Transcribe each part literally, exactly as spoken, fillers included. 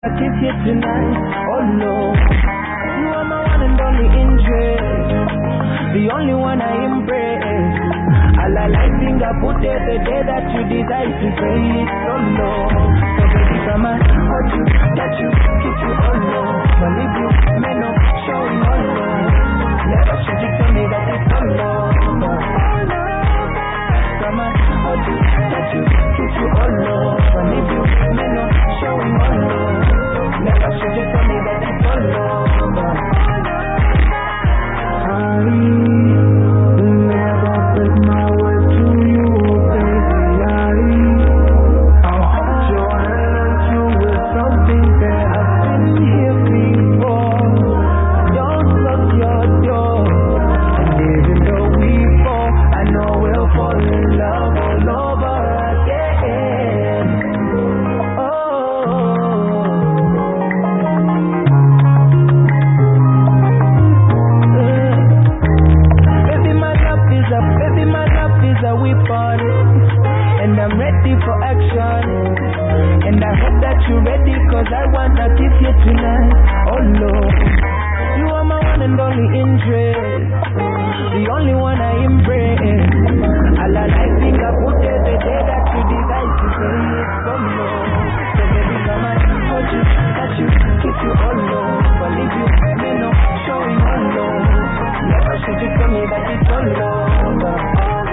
I kiss you tonight, oh no. You are my one and only interest, the only one I embrace. All I like thing I put there the day that you decide to say it, oh no. So baby, come on, hold you, touch you, kiss you, oh no. But if you may not show you, oh no. Never should you tell me that it's oh no. Come on, hold you, touch you, kiss you, oh no. But if you may not show you, oh no. Never should you tell me that it's all over. I never put my word to you, baby. I'll hold your hand until we're something that I've been here before. Don't lock your door. And even though we fall, I know we'll fall in love all over again. Oh. And I'm ready for action. And I hope that you're ready, cause I wanna kiss you tonight. Oh Lord, you are my one and only interest, the only one I embrace. All I like think I put there the day that you decide to say it. Oh Lord, so baby come on, hold you, touch you, kiss you, oh Lord. Believe you, may not show you, oh Lord. Never should you tell me that it's oh Lord.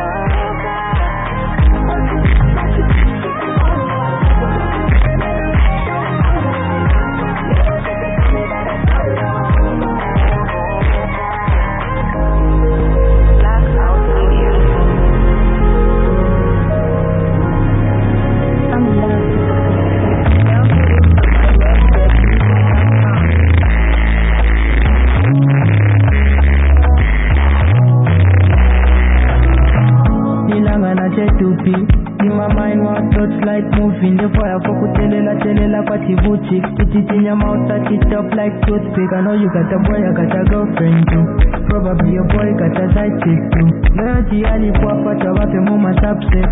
In my mind, what thoughts like moving the fire for kutelela telela kwa tibuchi. Put it in your mouth, touch it up like toothpick. I know you got a boy, I got a girlfriend too. Probably your boy got a side chick too. Loyalty ali kwa pata wape mama subset.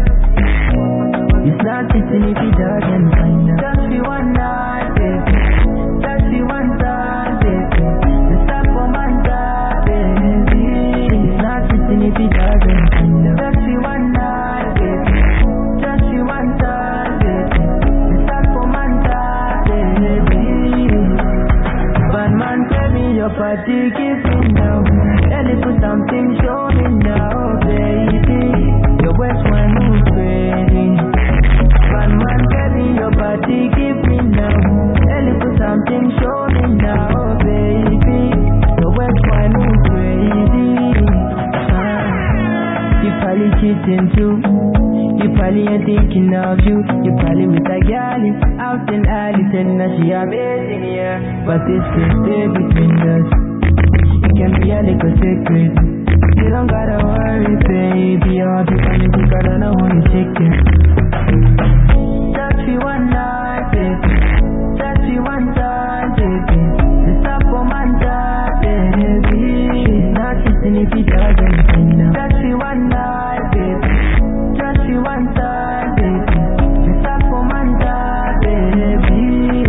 It's not sitting if it doesn't find out. Just be one night, baby. Just be one time, baby. It's not for man, baby. It's not sitting if it doesn't find out. Just be one night, baby. Just be one time, baby. It's not for man, baby. Bad man, tell me your party, give me now. Let me put something, show me now, baby. Your west one moves crazy. Bad man, tell me your body, give me now. Let me put something, show me now, baby. Your west one moves crazy. Ah. You probably cheating too. You probably ain't thinking of you. You probably with a gal out in alley, telling her she amazing, yeah. But this can't stay between us. It can be a little secret. You don't gotta worry, baby. I'll be coming quicker than I wanna shake it. Just be one night, baby. Just be one time, baby. It's not for man, baby. It's not sitting if it doesn't find out. Just be one night, baby. Just be one time, baby. It's not for man, baby.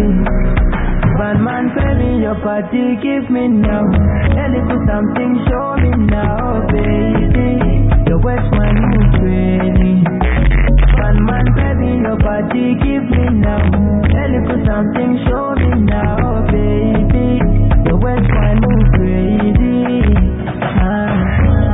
Bad man, baby, your party, give me now. A little something, show me now, baby. The west man moves crazy. Bad man, baby, your body, give me now. A little something, show me now, baby. The west man moves crazy. Ah.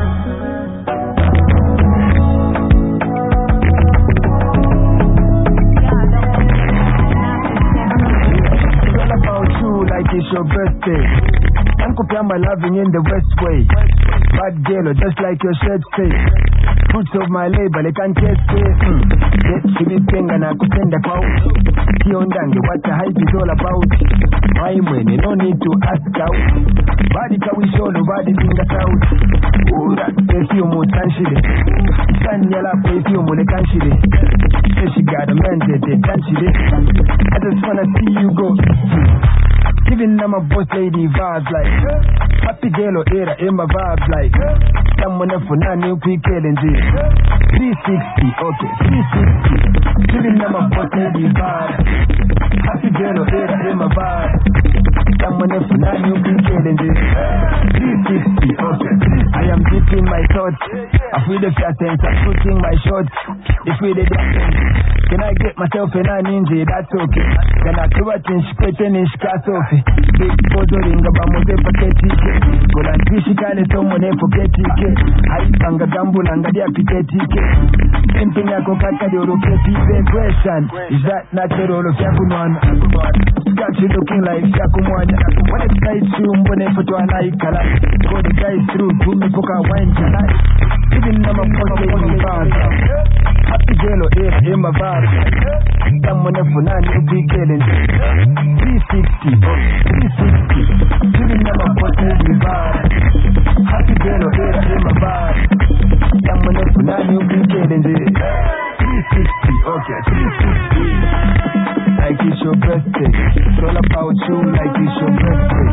Like it's your birthday. I'm copying my loving in the west way. Bad girl, just like your shirt say. Fruits of my labor, they can't just say. Mm. Get to be paying and I could send a pout. Kiondange, what the hype is all about. Why when you no need to ask out. Body can we show nobody fingers out. Oh, that if you more tanshide. Stand yalla if you more tanshide. Say she got a man that they tanshide. I just wanna see you go. Giving them a boss lady vibes like happy girl era in my vibes like someone for nani ukikele nje three sixty okay three sixty giving them a boss lady vibes happy girl era in my vibes someone for nani ukikele nje three sixty okay I am deep in my thoughts I feel the patterns I'm shooting my shots if we did can I get myself in a ninja that's okay can I do a thing spitting in Shkasofi big photo ringa bamuze paketike kola ntrishikale tomone foketike haipanga gambula ngadia piketike Simping yako kaka di uruketike question is that natural of yakunwana got you looking like yakumwanya when it's nice you mbone foto anaikala go the guys through kumi poka wine tonight even nama poste in banda happy jello era in my vibe someone for nani ukikele three sixty three sixty giving them a poste in vibe happy jello era in my vibe someone for nani ukikele three sixty okay three sixty like it's your birthday it's all about you like it's your birthday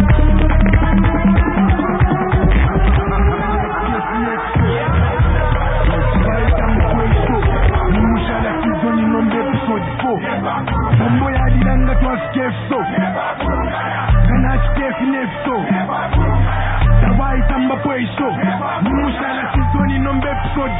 Mambo ya dilanga tu askeso Kana askefi nefso Tawai tamba pweso Mushala sizoni nombe episode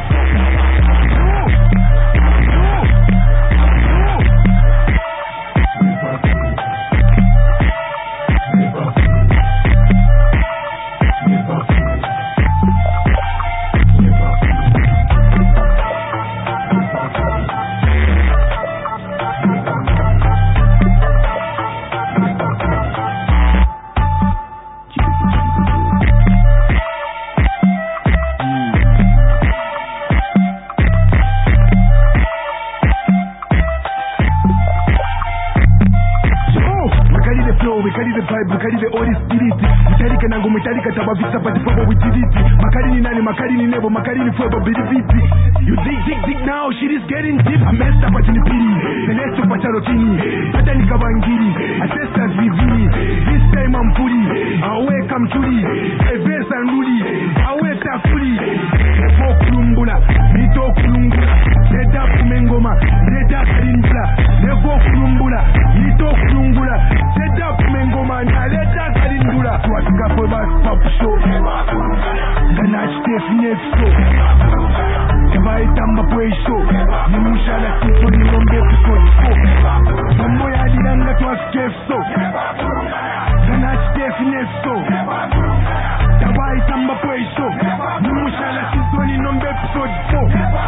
Makari the old spirit Mitarika nangu mitarika tabavisa pati fobo witiriti Makari ni nani, makari ni nebo, makari ni fobo biribiti You dig, dig, dig now, shit is getting deep I messed up at in the pity, Celeste pacharo chini Tata ni kabangiri, assistant vivini This time I'm fully, awe kamchuri Eves and rudi, awe tafuri Efo kulumbula, nito kulumbula Leda kumengoma, leda karimbula Levo kulumbula, nito kulumbula Leda kumengoma, leda karindula Tuatika pebas pop show Ganache tefi nefso Keba itamba pweisho Nimushala sito ni ngombe episode four Mambo ya dilanga tuaskefso Ganache tefi nefso Keba itamba pweisho Nimushala sito ni ngombe episode four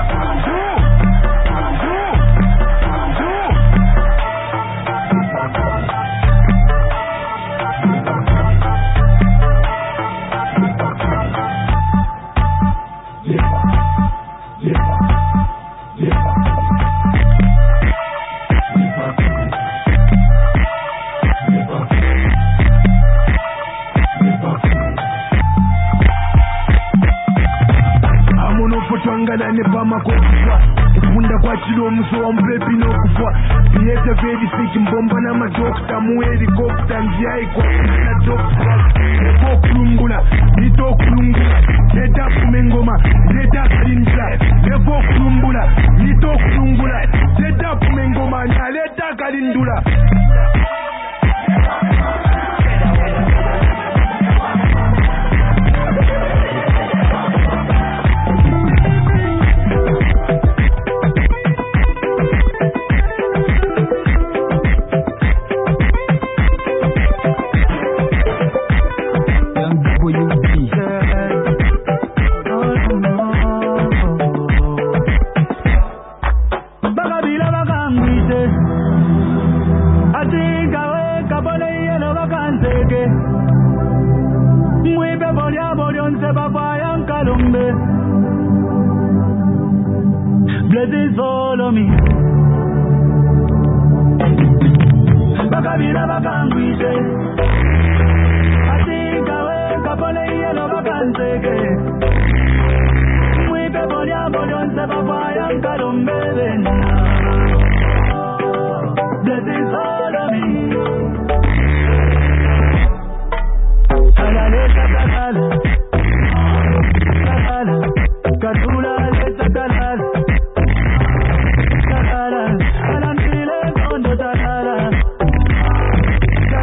Twangana ne bama kokufwa Kufunda kwa chilo muso wa mpepi no kufwa Piyete vedi siki mbomba na madokta Mu helikopta njia iko na dokta Eko kulungula, nito kulungula Leda kumengoma, leda karindula Eko kulungula, nito kulungula Leda kumengoma, na leda karindula Blessings follow me. Bakabira bakangwise. Atinga we kapole yelo bakanseke. Mwipe bonya bonyonse babaya nkalombe bena. Blessings follow me.